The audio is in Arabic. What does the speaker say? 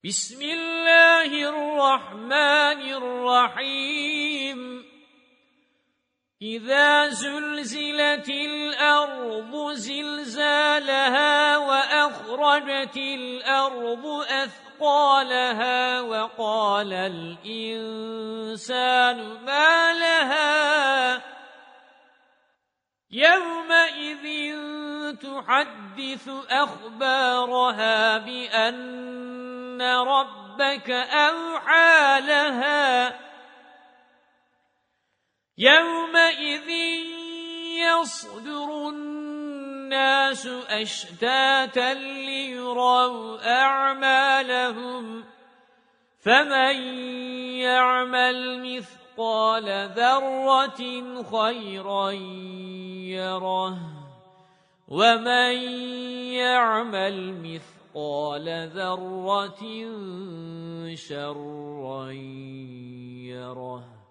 بسم الله الرحمن الرحيم إذا زلزلت الأرض زلزالها وأخرجت الأرض أثقالها وقال الإنسان ما لها يومئذ تحدث أخبارها بأن ربك أوحى لها يومئذ يصدر الناس أشتاتا ليروا أعمالهم فمن يعمل مثقال ذرة خيرا يره ومن يعمل مثقال ذرة شرا يره